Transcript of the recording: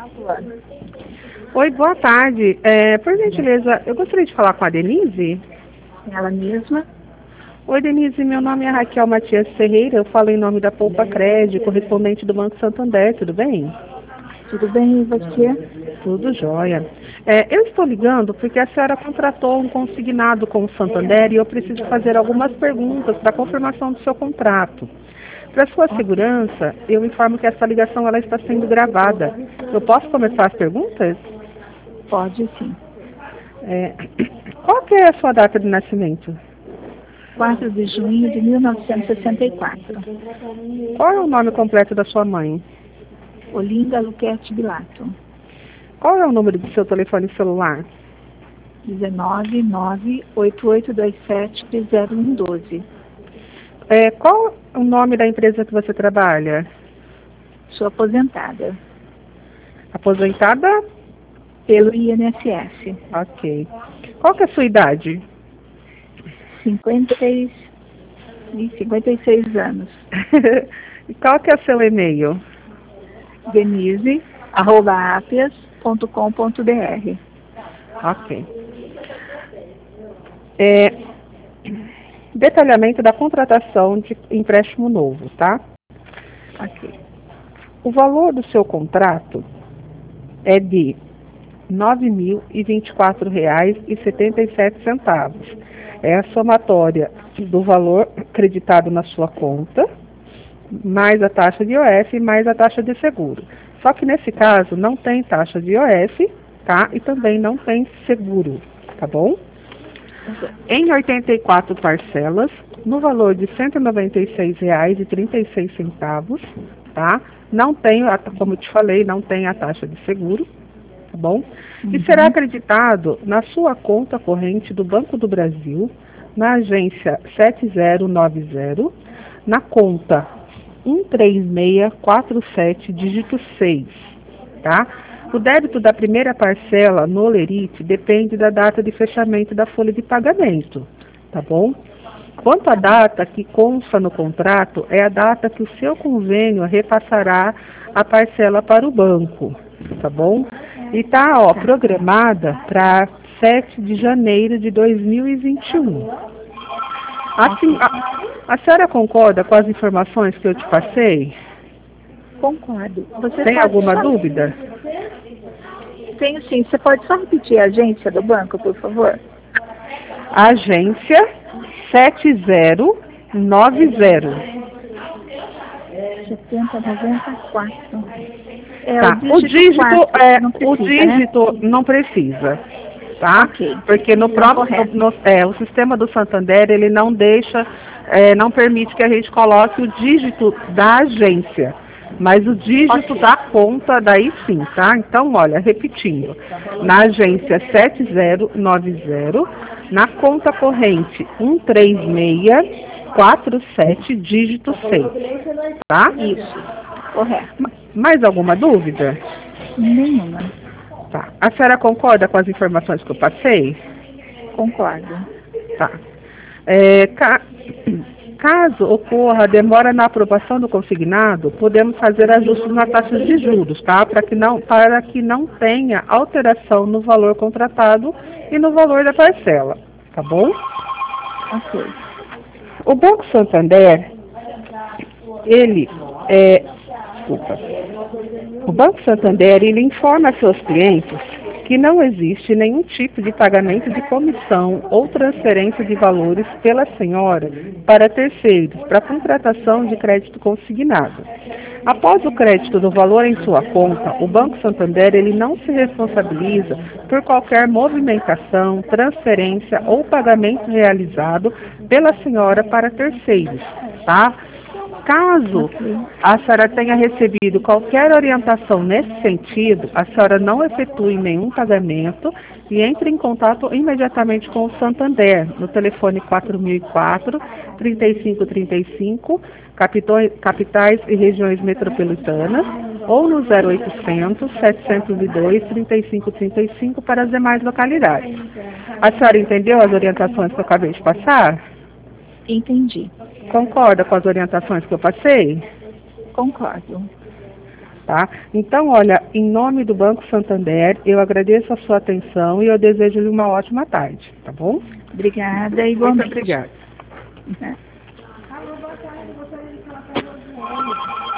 Oi, boa tarde. Por gentileza, eu gostaria de falar com a Denise. Ela mesma. Oi, Denise, meu nome é Raquel Matias Ferreira, eu falo em nome da Poupa Cred, correspondente do Banco Santander, tudo bem? Tudo bem, e você? Tudo jóia. Eu estou ligando porque a senhora contratou um consignado com o Santander e eu preciso fazer algumas perguntas para confirmação do seu contrato. Para sua segurança, eu informo que essa ligação ela está sendo gravada. Eu posso começar as perguntas? Pode sim. Qual que é a sua data de nascimento? 4 de junho de 1964. Qual é o nome completo da sua mãe? Olinda Luquete Bilato. Qual é o número do seu telefone celular? 19988270112. Qual é o nome da empresa que você trabalha? Sou aposentada. Aposentada? Pelo INSS. Ok. Qual que é a sua idade? 56 anos. E qual que é o seu e-mail? denise@apias.com.br. Ok. Detalhamento da contratação de empréstimo novo, tá? Ok. O valor do seu contrato é de R$ 9.024,77. É a somatória do valor acreditado na sua conta, mais a taxa de IOF, mais a taxa de seguro. Só que nesse caso não tem taxa de IOF, tá? E também não tem seguro, tá bom? Em 84 parcelas, no valor de R$ 196,36, tá? Não tem, como eu te falei, não tem a taxa de seguro, tá bom? E será acreditado na sua conta corrente do Banco do Brasil, na agência 7090, na conta 13647, dígito 6, tá? O débito da primeira parcela no Olerite depende da data de fechamento da folha de pagamento, tá bom? Quanto à data que consta no contrato, é a data que o seu convênio repassará a parcela para o banco, tá bom? E está programada para 7 de janeiro de 2021. Assim, a senhora concorda com as informações que eu te passei? Concordo. Tem alguma dúvida? Tenho sim. Você pode só repetir a agência do banco, por favor? Agência 7090. 7094. Tá. O dígito não precisa, tá? Ok. Porque no próprio o sistema do Santander ele não deixa, não permite que a gente coloque o dígito da agência, mas o dígito da conta daí sim, tá? Então, olha, repetindo, na agência 7090, na conta corrente 13647, dígito 6, tá? Isso, correto. Mais alguma dúvida? Nenhuma. Tá. A senhora concorda com as informações que eu passei? Concordo. Tá. Caso ocorra demora na aprovação do consignado, podemos fazer ajustes na taxa de juros, tá? Para que não tenha alteração no valor contratado e no valor da parcela, tá bom? Ok. O Banco Santander, o Banco Santander, ele informa a seus clientes que não existe nenhum tipo de pagamento de comissão ou transferência de valores pela senhora para terceiros, para contratação de crédito consignado. Após o crédito do valor em sua conta, o Banco Santander ele não se responsabiliza por qualquer movimentação, transferência ou pagamento realizado pela senhora para terceiros, tá? Caso a senhora tenha recebido qualquer orientação nesse sentido, a senhora não efetue nenhum pagamento e entre em contato imediatamente com o Santander, no telefone 4004-3535, capitais e regiões metropolitanas, ou no 0800-702-3535 para as demais localidades. A senhora entendeu as orientações que eu acabei de passar? Entendi. Concorda com as orientações que eu passei? Concordo. tá? Então, olha, em nome do Banco Santander, eu agradeço a sua atenção e eu desejo-lhe uma ótima tarde, tá bom? Obrigada, igualmente. Muito obrigada. É.